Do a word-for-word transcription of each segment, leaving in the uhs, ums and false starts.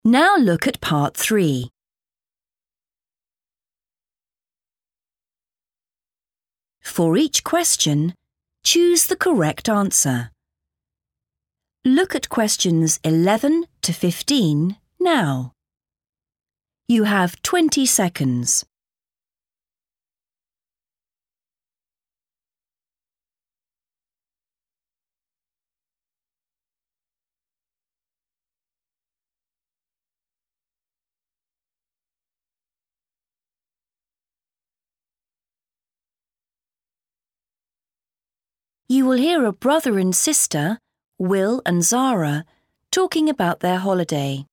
Now look at part three. For each question, choose the correct answer. Look at questions eleven to fifteen now. You have twenty seconds. You will hear a brother and sister, Will and Zara, talking about their holiday.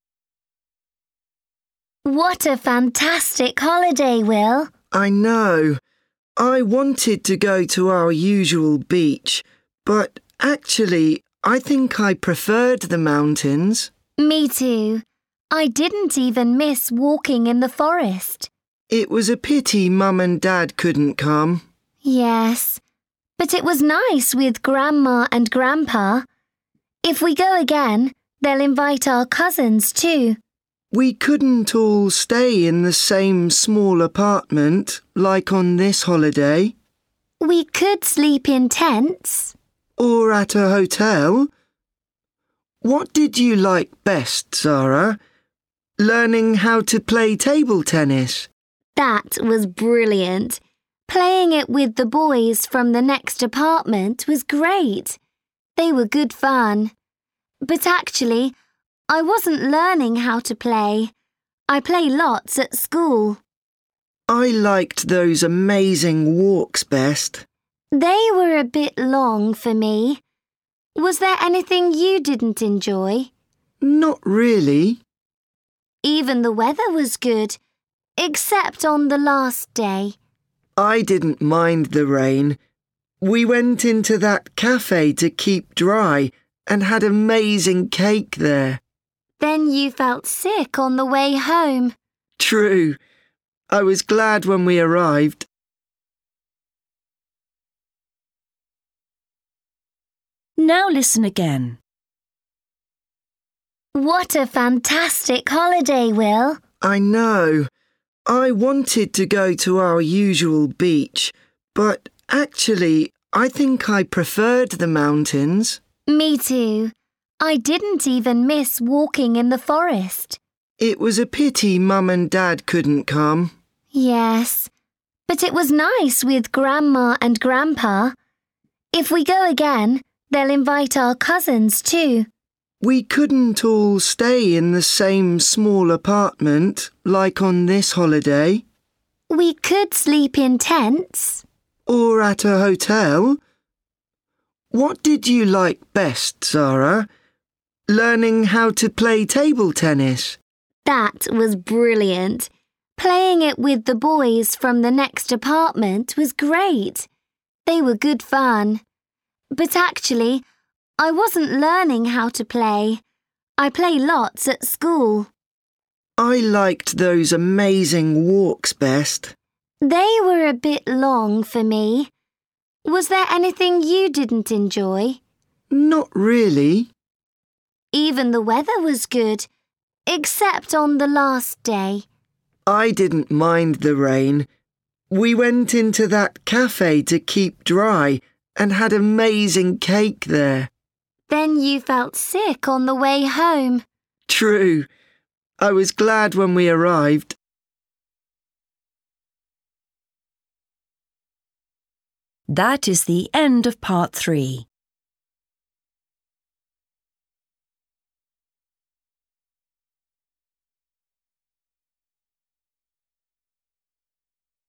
What a fantastic holiday, Will. I know. I wanted to go to our usual beach, but actually, I think I preferred the mountains. Me too. I didn't even miss walking in the forest. It was a pity Mum and Dad couldn't come. Yes, but it was nice with Grandma and Grandpa. If we go again, they'll invite our cousins too. We couldn't all stay in the same small apartment like on this holiday. We could sleep in tents. Or at a hotel. What did you like best, Zara? Learning how to play table tennis? That was brilliant. Playing it with the boys from the next apartment was great. They were good fun. But actually, I wasn't learning how to play. I play lots at school. I liked those amazing walks best. They were a bit long for me. Was there anything you didn't enjoy? Not really. Even the weather was good, except on the last day. I didn't mind the rain. We went into that cafe to keep dry and had amazing cake there. Then you felt sick on the way home. True. I was glad when we arrived. Now listen again. What a fantastic holiday, Will. I know. I wanted to go to our usual beach, but actually, I think I preferred the mountains. Me too. I didn't even miss walking in the forest. It was a pity Mum and Dad couldn't come. Yes, but it was nice with Grandma and Grandpa. If we go again, they'll invite our cousins too. We couldn't all stay in the same small apartment like on this holiday. We could sleep in tents. Or at a hotel. What did you like best, Zara? Learning how to play table tennis? That was brilliant. Playing it with the boys from the next apartment was great. They were good fun. But actually, I wasn't learning how to play. I play lots at school. I liked those amazing walks best. They were a bit long for me. Was there anything you didn't enjoy? Not really. Even the weather was good, except on the last day. I didn't mind the rain. We went into that cafe to keep dry and had amazing cake there. Then you felt sick on the way home. True. I was glad when we arrived. That is the end of part three.